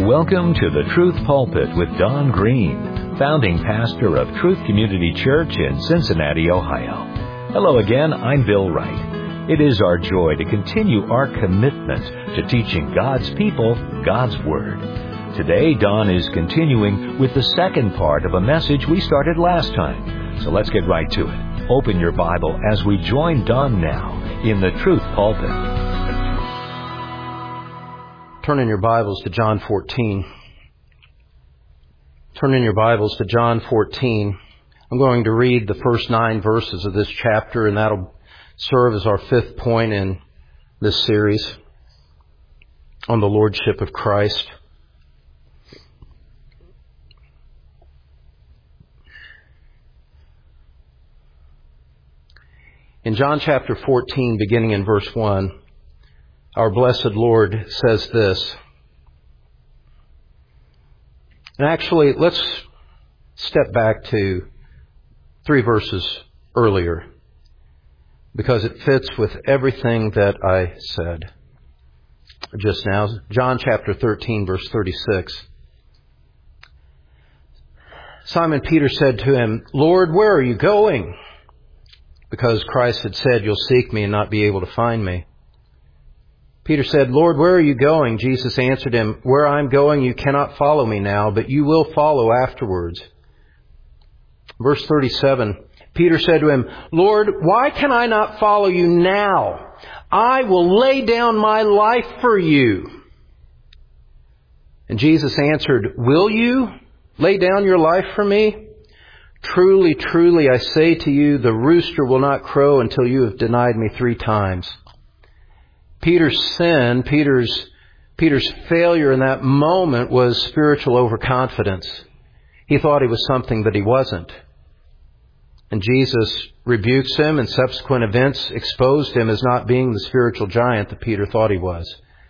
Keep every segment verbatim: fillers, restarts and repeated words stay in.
Welcome to the Truth Pulpit with Don Green, founding pastor of Truth Community Church in Cincinnati, Ohio. Hello again, I'm Bill Wright. It is our joy to continue our commitment to teaching God's people God's Word. Today, Don is continuing with the second part of a message we started last time. So let's get right to it. Open your Bible as we join Don now in the Truth Pulpit. Turn in your Bibles to John fourteen. Turn in your Bibles to John fourteen. I'm going to read the first nine verses of this chapter, and that'll serve as our fifth point in this series on the Lordship of Christ. In John chapter fourteen, beginning in verse one, our blessed Lord says this. And actually, let's step back to three verses earlier, because it fits with everything that I said just now. John chapter thirteen, verse thirty-six. Simon Peter said to him, "Lord, where are you going?" Because Christ had said, "You'll seek me and not be able to find me." Peter said, "Lord, where are you going?" Jesus answered him, "Where I'm going, you cannot follow me now, but you will follow afterwards." Verse thirty-seven, Peter said to him, "Lord, why can I not follow you now? I will lay down my life for you." And Jesus answered, "Will you lay down your life for me? Truly, truly, I say to you, the rooster will not crow until you have denied me three times." Peter's sin, Peter's, Peter's failure in that moment was spiritual overconfidence. He thought he was something that he wasn't. And Jesus rebukes him, and subsequent events exposed him as not being the spiritual giant that Peter thought he was.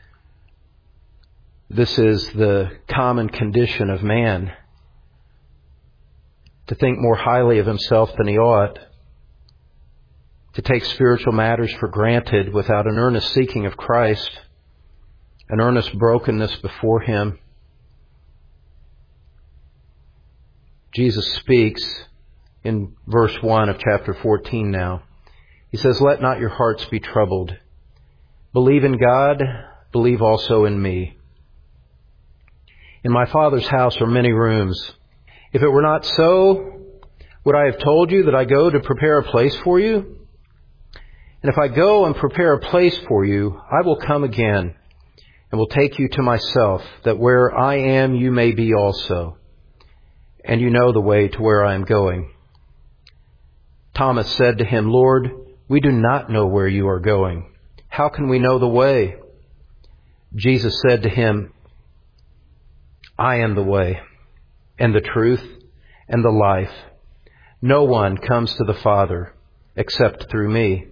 This is the common condition of man, to think more highly of himself than he ought, to take spiritual matters for granted without an earnest seeking of Christ, an earnest brokenness before Him. Jesus speaks in verse one of chapter fourteen now. He says, "Let not your hearts be troubled. Believe in God, believe also in me. In my Father's house are many rooms. If it were not so, would I have told you that I go to prepare a place for you? And if I go and prepare a place for you, I will come again and will take you to myself, that where I am you may be also. And you know the way to where I am going." Thomas said to him, "Lord, we do not know where you are going. How can we know the way?" Jesus said to him, "I am the way and the truth and the life. No one comes to the Father except through me.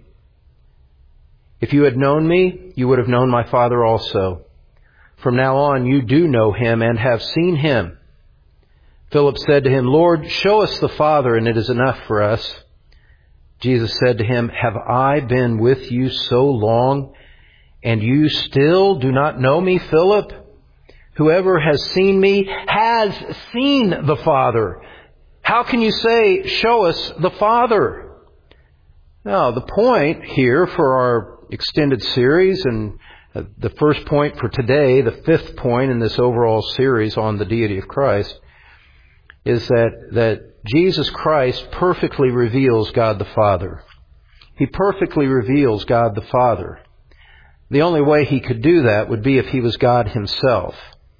If you had known me, you would have known my Father also. From now on, you do know him and have seen him." Philip said to him, "Lord, show us the Father, and it is enough for us." Jesus said to him, "Have I been with you so long, and you still do not know me, Philip? Whoever has seen me has seen the Father. How can you say, 'Show us the Father'?" Now, the point here for our extended series, and the first point for today, the fifth point in this overall series on the deity of Christ, is that, that Jesus Christ perfectly reveals God the Father. He perfectly reveals God the Father. The only way he could do that would be if he was God himself.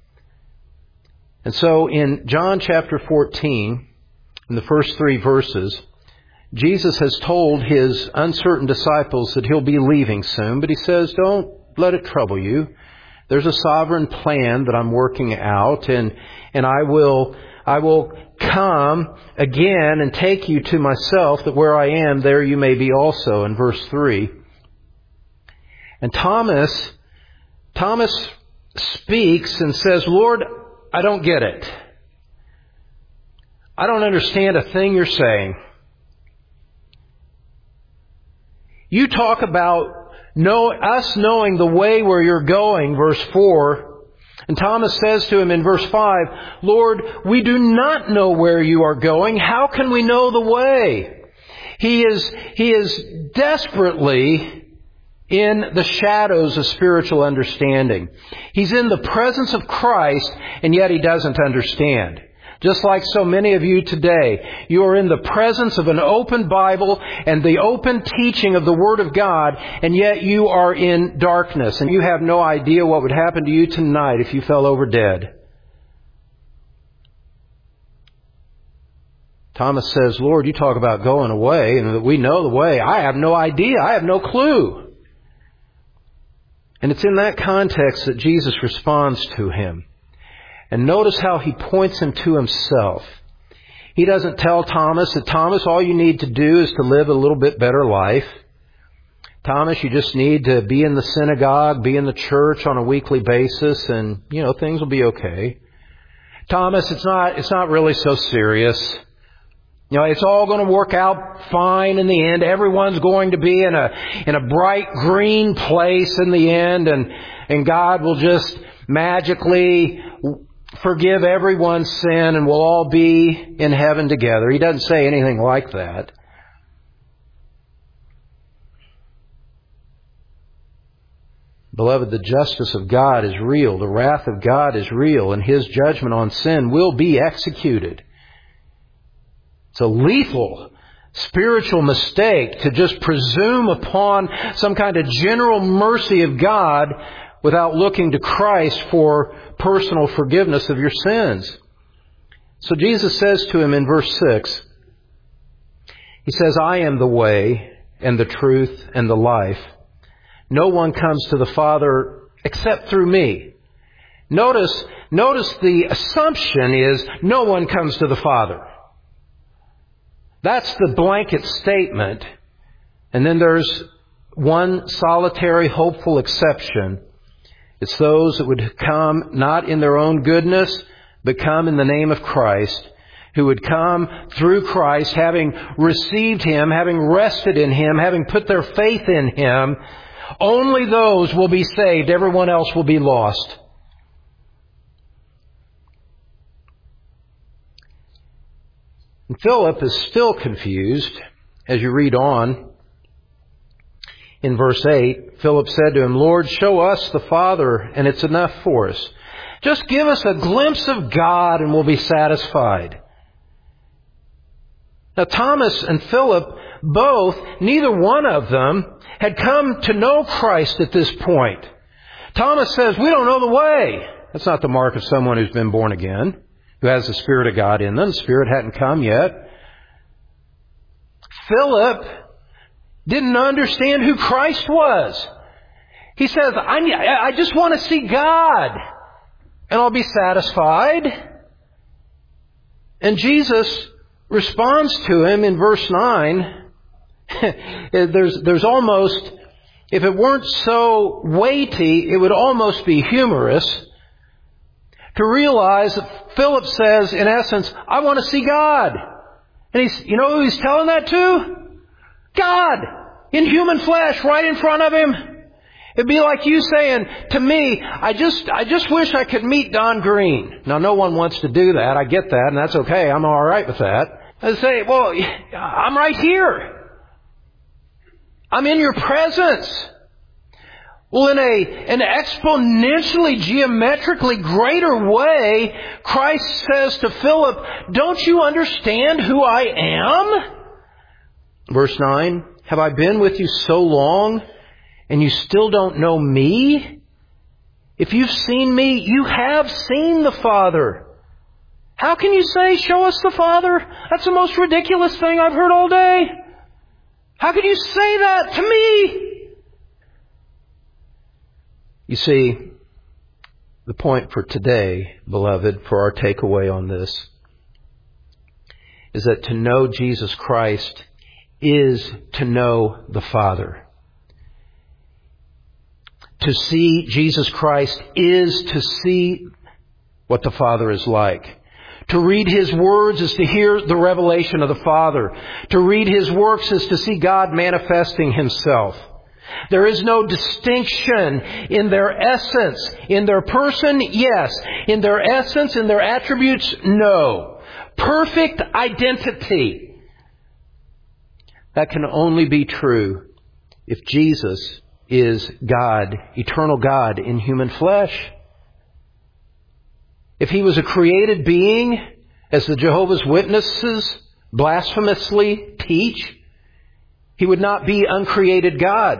And so in John chapter fourteen, in the first three verses, Jesus has told his uncertain disciples that he'll be leaving soon, but he says, don't let it trouble you. There's a sovereign plan that I'm working out, and and I will I will come again and take you to myself, that where I am, there you may be also, in verse three. And Thomas, Thomas speaks and says, "Lord, I don't get it. I don't understand a thing you're saying. You talk about know, us knowing the way where you're going, verse four, And Thomas says to him in verse five, Lord, we do not know where you are going. How can we know the way? He is, he is desperately in the shadows of spiritual understanding. He's in the presence of Christ, and yet he doesn't understand. Just like so many of you today, you are in the presence of an open Bible and the open teaching of the Word of God, and yet you are in darkness, and you have no idea what would happen to you tonight if you fell over dead. Thomas says, Lord, you talk about going away, and that we know the way. I have no idea. I have no clue. And it's in that context that Jesus responds to him. And notice how he points him to himself. He doesn't tell Thomas that, Thomas, all you need to do is to live a little bit better life. Thomas, you just need to be in the synagogue, be in the church on a weekly basis, and, you know, things will be okay. Thomas, it's not, it's not really so serious. You know, it's all going to work out fine in the end. Everyone's going to be in a, in a bright green place in the end, and, and God will just magically forgive everyone's sin, and we'll all be in heaven together. He doesn't say anything like that. Beloved, the justice of God is real. The wrath of God is real, and His judgment on sin will be executed. It's a lethal spiritual mistake to just presume upon some kind of general mercy of God without looking to Christ for personal forgiveness of your sins. So Jesus says to him in verse six, He says, I am the way and the truth and the life. No one comes to the Father except through me. Notice, notice the assumption is no one comes to the Father. That's the blanket statement. And then there's one solitary, hopeful exception. It's those that would come not in their own goodness, but come in the name of Christ, who would come through Christ, having received Him, having rested in Him, having put their faith in Him. Only those will be saved. Everyone else will be lost. And Philip is still confused as you read on. In verse eight, Philip said to him, Lord, show us the Father, and it's enough for us. Just give us a glimpse of God, and we'll be satisfied. Now, Thomas and Philip, both, neither one of them had come to know Christ at this point. Thomas says, we don't know the way. That's not the mark of someone who's been born again, who has the Spirit of God in them. The Spirit hadn't come yet. Philip didn't understand who Christ was. He says, I, I just want to see God, and I'll be satisfied. And Jesus responds to him in verse nine. there's, there's almost, if it weren't so weighty, it would almost be humorous to realize that Philip says, in essence, I want to see God. And he's, you know who he's telling that to? God! In human flesh, right in front of him. It'd be like you saying to me, I just, I just wish I could meet Don Green. Now, no one wants to do that. I get that, and that's okay. I'm all right with that. I say, well, I'm right here. I'm in your presence. Well, in a, an exponentially, geometrically greater way, Christ says to Philip, don't you understand who I am? Verse nine, have I been with you so long, and you still don't know me? If you've seen me, you have seen the Father. How can you say, show us the Father? That's the most ridiculous thing I've heard all day. How can you say that to me? You see, the point for today, beloved, for our takeaway on this, is that to know Jesus Christ is to know the Father. To see Jesus Christ is to see what the Father is like. To read His words is to hear the revelation of the Father. To read His works is to see God manifesting Himself. There is no distinction in their essence. In their person, yes. In their essence, in their attributes, no. Perfect identity. That can only be true if Jesus is God, eternal God in human flesh. If He was a created being, as the Jehovah's Witnesses blasphemously teach, He would not be uncreated God.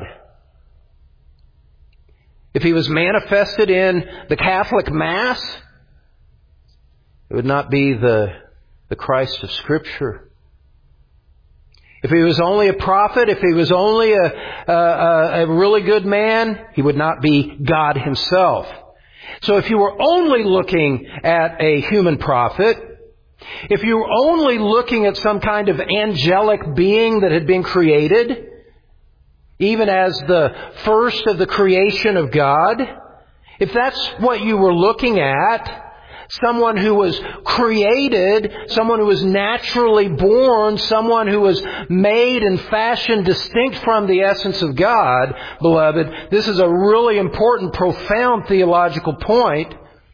If He was manifested in the Catholic Mass, it would not be the, the Christ of Scripture. If He was only a prophet, if He was only a, a, a really good man, He would not be God Himself. So if you were only looking at a human prophet, if you were only looking at some kind of angelic being that had been created, even as the first of the creation of God, if that's what you were looking at, someone who was created, someone who was naturally born, someone who was made and fashioned distinct from the essence of God, beloved, this is a really important, profound theological point.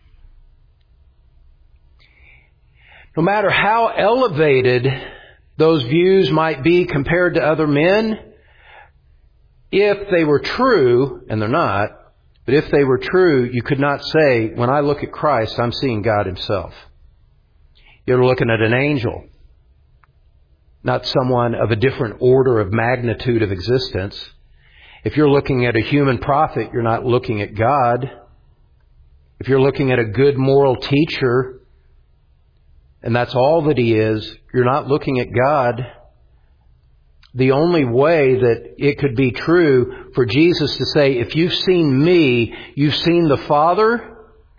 No matter how elevated those views might be compared to other men, if they were true, and they're not, but if they were true, you could not say, when I look at Christ, I'm seeing God Himself. You're looking at an angel, not someone of a different order of magnitude of existence. If you're looking at a human prophet, you're not looking at God. If you're looking at a good moral teacher, and that's all that He is, you're not looking at God. The only way that it could be true for Jesus to say, if you've seen me, you've seen the Father,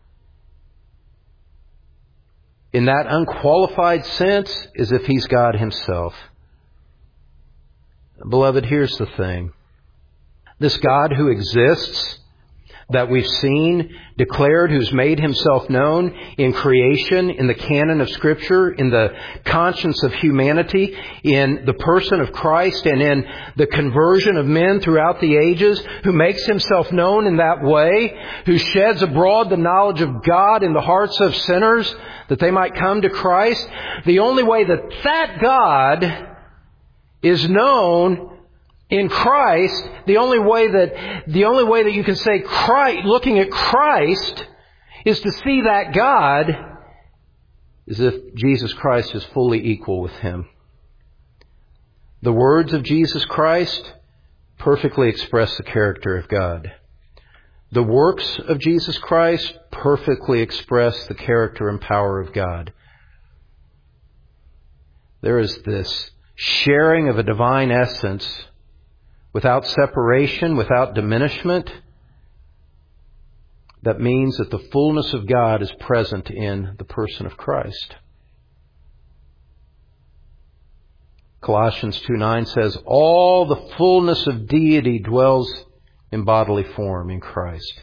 in that unqualified sense, is if He's God Himself. Beloved, here's the thing. This God who exists, that we've seen, declared, who's made Himself known in creation, in the canon of Scripture, in the conscience of humanity, in the person of Christ, and in the conversion of men throughout the ages, who makes Himself known in that way, who sheds abroad the knowledge of God in the hearts of sinners, that they might come to Christ. The only way that that God is known in Christ, the only way that the only way that you can say Christ, looking at Christ, is to see that God is if Jesus Christ is fully equal with Him. The words of Jesus Christ perfectly express the character of God. The works of Jesus Christ perfectly express the character and power of God. There is this sharing of a divine essence without separation, without diminishment, that means that the fullness of God is present in the person of Christ. Colossians two nine says, all the fullness of deity dwells in bodily form in Christ.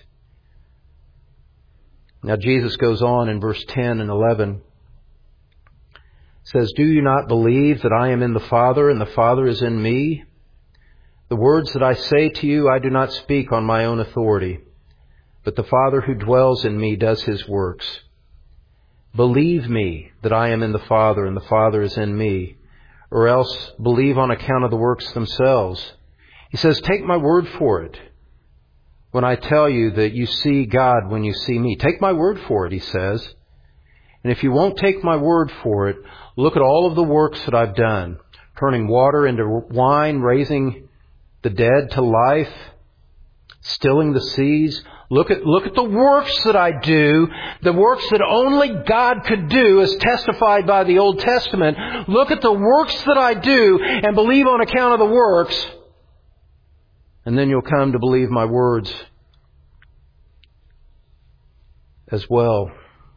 Now Jesus goes on in verse ten and eleven. Says, do you not believe that I am in the Father and the Father is in me? The words that I say to you, I do not speak on my own authority, but the Father who dwells in me does His works. Believe me that I am in the Father and the Father is in me, or else believe on account of the works themselves. He says, take my word for it when I tell you that you see God when you see me. Take my word for it, He says. And if you won't take my word for it, look at all of the works that I've done, turning water into wine, raising the dead to life, stilling the seas. Look at, look at the works that I do, the works that only God could do as testified by the Old Testament. Look at the works that I do and believe on account of the works. And then you'll come to believe my words as well.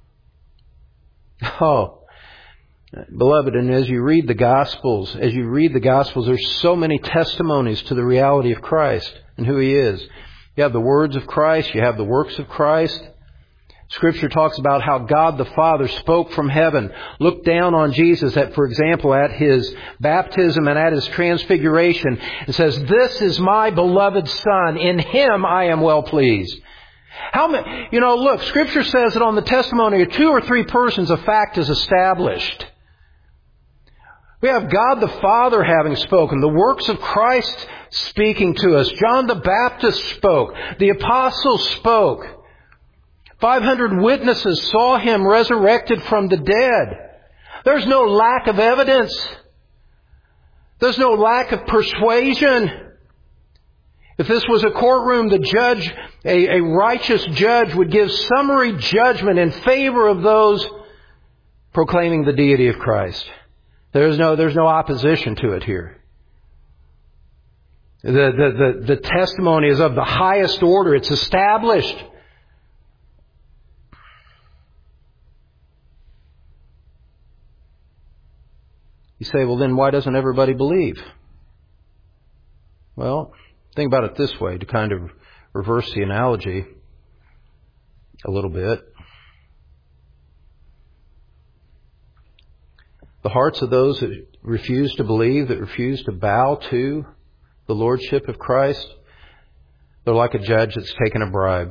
Oh, beloved, and as you read the Gospels, as you read the Gospels, there's so many testimonies to the reality of Christ and who He is. You have the words of Christ, you have the works of Christ. Scripture talks about how God the Father spoke from heaven, looked down on Jesus at, for example, at His baptism and at His transfiguration, and says, "This is my beloved Son. In Him I am well pleased." How many, you know, look, Scripture says that on the testimony of two or three persons, a fact is established. We have God the Father having spoken, the works of Christ speaking to us. John the Baptist spoke. The apostles spoke. five hundred witnesses saw Him resurrected from the dead. There's no lack of evidence. There's no lack of persuasion. If this was a courtroom, the judge, a, a righteous judge, would give summary judgment in favor of those proclaiming the deity of Christ. There's no, there's no opposition to it here. The, the, the, the testimony is of the highest order. It's established. You say, well, then why doesn't everybody believe? Well, think about it this way, to kind of reverse the analogy a little bit. The hearts of those that refuse to believe, that refuse to bow to the Lordship of Christ, they're like a judge that's taken a bribe.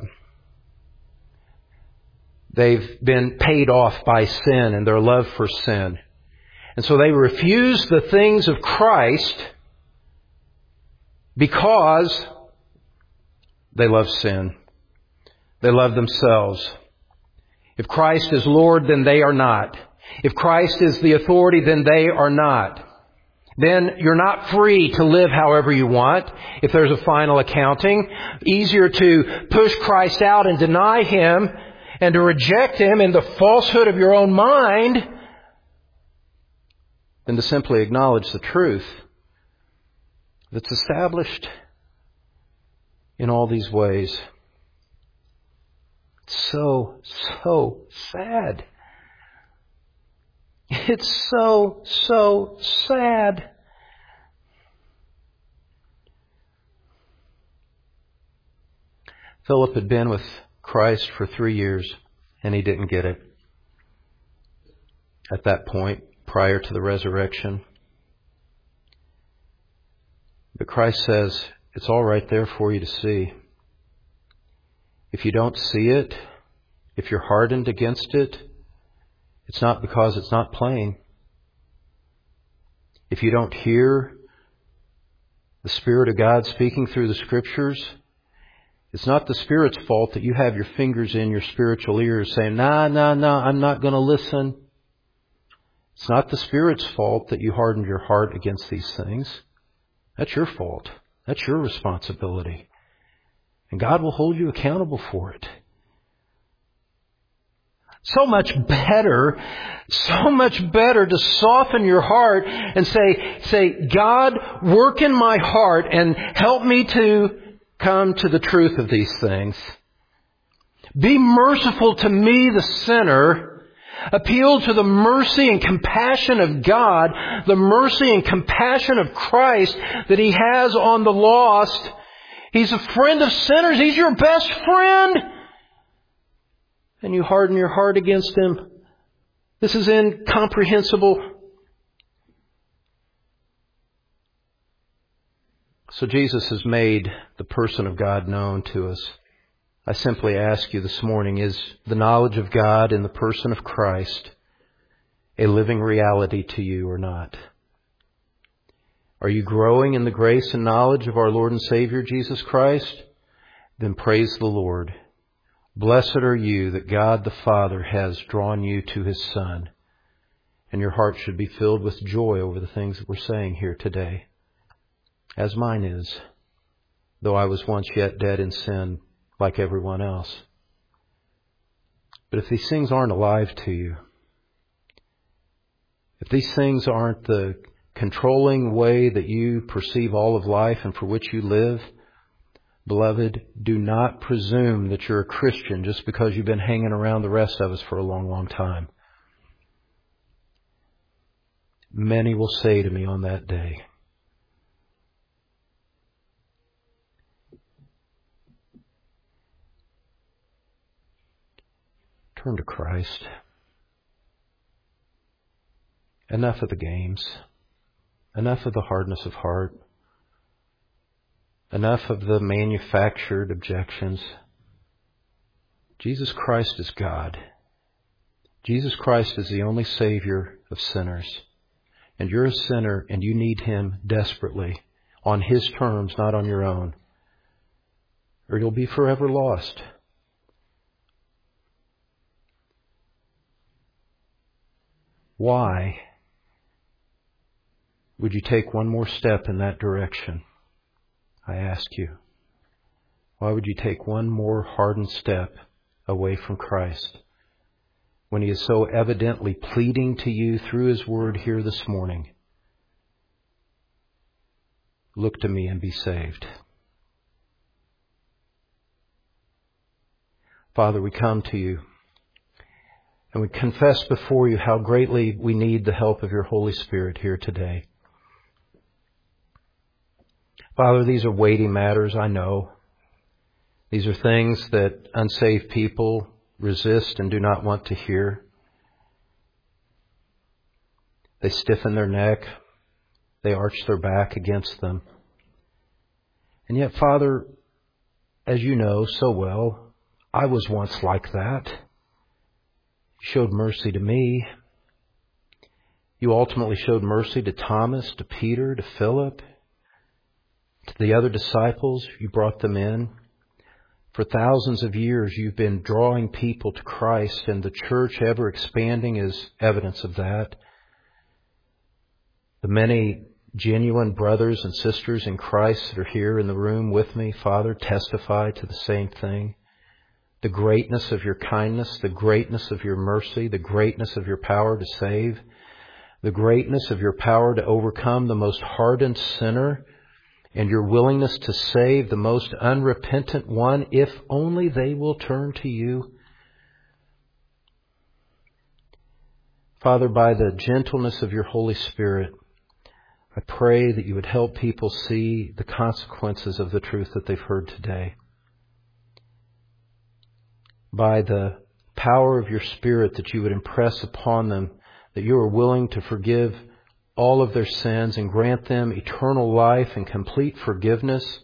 They've been paid off by sin and their love for sin. And so they refuse the things of Christ because they love sin. They love themselves. If Christ is Lord, then they are not. If Christ is the authority, then they are not. Then you're not free to live however you want if there's a final accounting. Easier to push Christ out and deny Him and to reject Him in the falsehood of your own mind than to simply acknowledge the truth that's established in all these ways. It's so, so sad. It's so, so sad. Philip had been with Christ for three years, and he didn't get it. At that point, prior to the resurrection. But Christ says, it's all right there for you to see. If you don't see it, if you're hardened against it, it's not because it's not plain. If you don't hear the Spirit of God speaking through the Scriptures, it's not the Spirit's fault that you have your fingers in your spiritual ears saying, nah, nah, nah, I'm not going to listen. It's not the Spirit's fault that you hardened your heart against these things. That's your fault. That's your responsibility. And God will hold you accountable for it. So much better, so much better to soften your heart and say, say, God, work in my heart and help me to come to the truth of these things. Be merciful to me, the sinner. Appeal to the mercy and compassion of God, the mercy and compassion of Christ that He has on the lost. He's a friend of sinners. He's your best friend. And you harden your heart against Him. This is incomprehensible. So Jesus has made the person of God known to us. I simply ask you this morning, is the knowledge of God in the person of Christ a living reality to you or not? Are you growing in the grace and knowledge of our Lord and Savior Jesus Christ? Then praise the Lord. Blessed are you that God the Father has drawn you to His Son. And your heart should be filled with joy over the things that we're saying here today. As mine is, though I was once yet dead in sin, like everyone else. But if these things aren't alive to you, if these things aren't the controlling way that you perceive all of life and for which you live, beloved, do not presume that you're a Christian just because you've been hanging around the rest of us for a long, long time. Many will say to me on that day, Turn to Christ. Enough of the games. Enough of the hardness of heart. Enough of the manufactured objections. Jesus Christ is God. Jesus Christ is the only Savior of sinners. And you're a sinner and you need Him desperately. On His terms, not on your own. Or you'll be forever lost. Why would you take one more step in that direction? I ask you. Why would you take one more hardened step away from Christ when He is so evidently pleading to you through His Word here this morning? Look to me and be saved. Father, we come to You and we confess before You how greatly we need the help of Your Holy Spirit here today. Father, these are weighty matters, I know. These are things that unsaved people resist and do not want to hear. They stiffen their neck. They arch their back against them. And yet, Father, as You know so well, I was once like that. You showed mercy to me. You ultimately showed mercy to Thomas, to Peter, to Philip, to the other disciples. You brought them in. For thousands of years, You've been drawing people to Christ, and the church ever expanding is evidence of that. The many genuine brothers and sisters in Christ that are here in the room with me, Father, testify to the same thing. The greatness of Your kindness, the greatness of Your mercy, the greatness of Your power to save, the greatness of Your power to overcome the most hardened sinner, and Your willingness to save the most unrepentant one, if only they will turn to You. Father, by the gentleness of Your Holy Spirit, I pray that You would help people see the consequences of the truth that they've heard today. By the power of Your Spirit, that You would impress upon them that You are willing to forgive all of their sins and grant them eternal life and complete forgiveness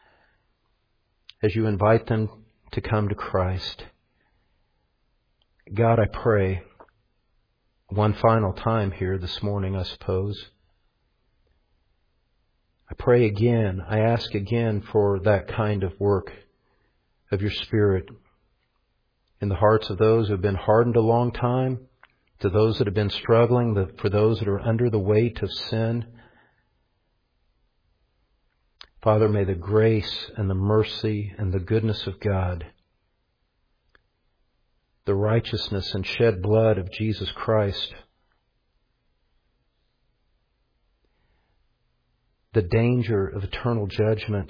as You invite them to come to Christ. God, I pray one final time here this morning, I suppose. I pray again, I ask again for that kind of work of Your Spirit in the hearts of those who have been hardened a long time, to those that have been struggling, for those that are under the weight of sin. Father, may the grace and the mercy and the goodness of God, the righteousness and shed blood of Jesus Christ, the danger of eternal judgment,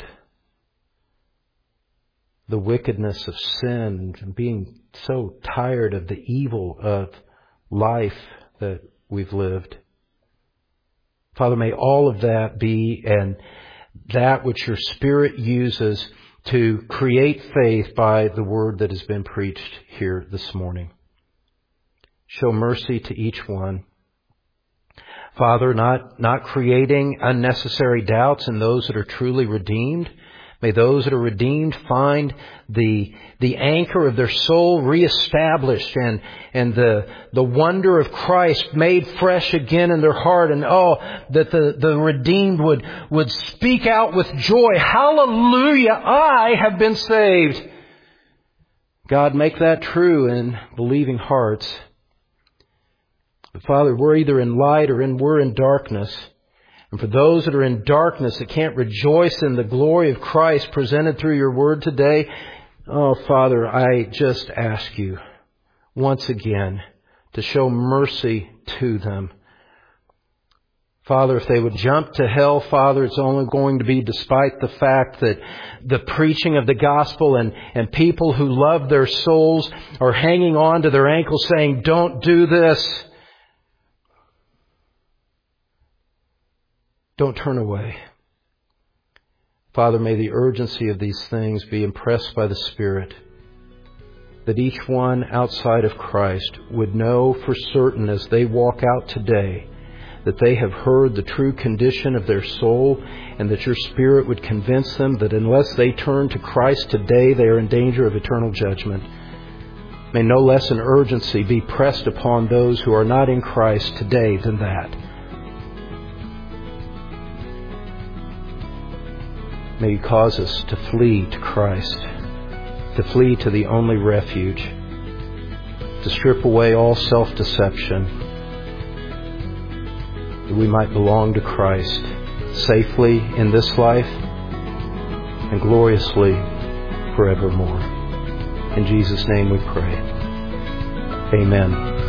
the wickedness of sin, and being so tired of the evil of life that we've lived. Father, may all of that be and that which Your Spirit uses to create faith by the word that has been preached here this morning. Show mercy to each one. Father, not, not creating unnecessary doubts in those that are truly redeemed. May those that are redeemed find the, the anchor of their soul reestablished and, and the, the wonder of Christ made fresh again in their heart. And oh, that the, the redeemed would, would speak out with joy. Hallelujah, I have been saved. God, make that true in believing hearts. But Father, we're either in light or in, we're in darkness. And for those that are in darkness that can't rejoice in the glory of Christ presented through Your Word today, oh, Father, I just ask You once again to show mercy to them. Father, if they would jump to hell, Father, it's only going to be despite the fact that the preaching of the gospel and, and people who love their souls are hanging on to their ankles saying, don't do this. Don't turn away. Father, may the urgency of these things be impressed by the Spirit. that each one outside of Christ would know for certain as they walk out today that they have heard the true condition of their soul, and that your Spirit would convince them that unless they turn to Christ today, they are in danger of eternal judgment. May no less an urgency be pressed upon those who are not in Christ today than that. May you cause us to flee to Christ, to flee to the only refuge, to strip away all self-deception, that we might belong to Christ safely in this life and gloriously forevermore. In Jesus' name we pray. Amen.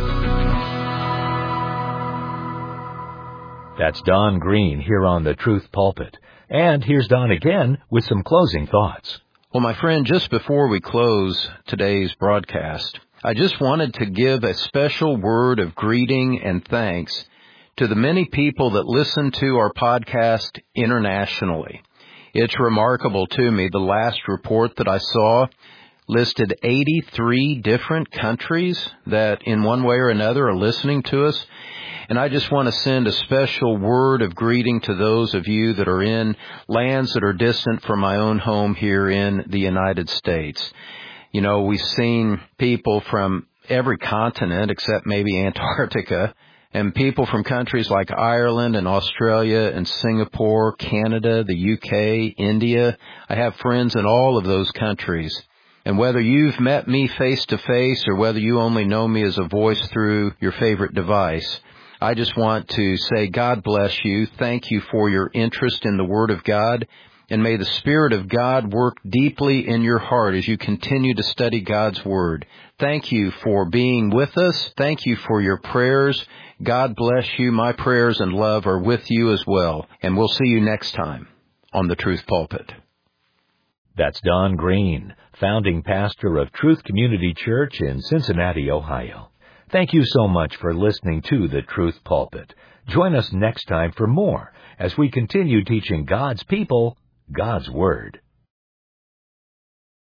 That's Don Green here on the Truth Pulpit. And here's Don again with some closing thoughts. Well, my friend, just before we close today's broadcast, I just wanted to give a special word of greeting and thanks to the many people that listen to our podcast internationally. It's remarkable to me. The last report that I saw listed eighty-three different countries that in one way or another are listening to us. And I just want to send a special word of greeting to those of you that are in lands that are distant from my own home here in the United States. You know, we've seen people from every continent except maybe Antarctica, and people from countries like Ireland and Australia and Singapore, Canada, the U K, India. I have friends in all of those countries. And whether you've met me face to face or whether you only know me as a voice through your favorite device, I just want to say God bless you. Thank you for your interest in the Word of God. And may the Spirit of God work deeply in your heart as you continue to study God's Word. Thank you for being with us. Thank you for your prayers. God bless you. My prayers and love are with you as well. And we'll see you next time on the Truth Pulpit. That's Don Green, founding pastor of Truth Community Church in Cincinnati, Ohio. Thank you so much for listening to the Truth Pulpit. Join us next time for more as we continue teaching God's people God's Word.